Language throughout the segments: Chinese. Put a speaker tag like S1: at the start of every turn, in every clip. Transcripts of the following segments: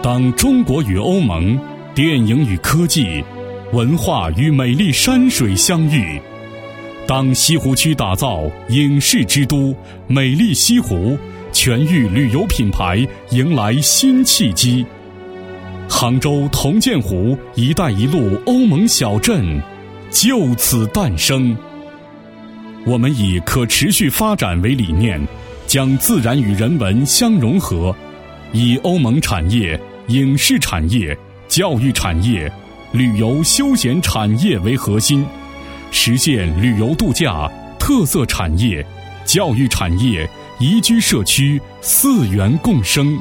S1: 当中国与欧盟、电影与科技、文化与美丽山水相遇，当西湖区打造影视之都，美丽西湖全域旅游品牌迎来新契机，杭州铜鉴湖“一带一路”欧盟小镇就此诞生。我们以可持续发展为理念，将自然与人文相融合，以欧盟产业、影视产业、教育产业、旅游休闲产业为核心，实现旅游度假、特色产业、教育产业、宜居社区4元共生。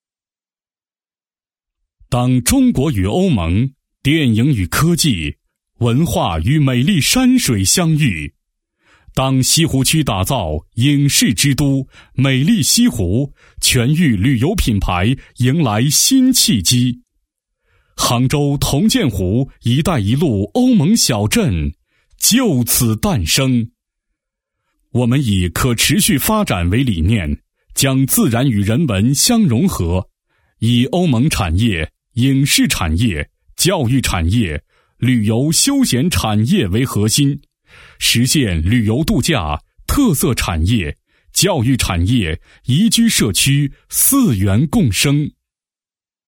S1: 当中国与欧盟、电影与科技、文化与美丽山水相遇，当西湖区打造影视之都，美丽西湖全域旅游品牌迎来新契机，杭州铜鉴湖“一带一路”欧盟小镇就此诞生。我们以可持续发展为理念，将自然与人文相融合，以欧盟产业、影视产业、教育产业、旅游休闲产业为核心，实现旅游度假、特色产业、教育产业、宜居社区4元共生。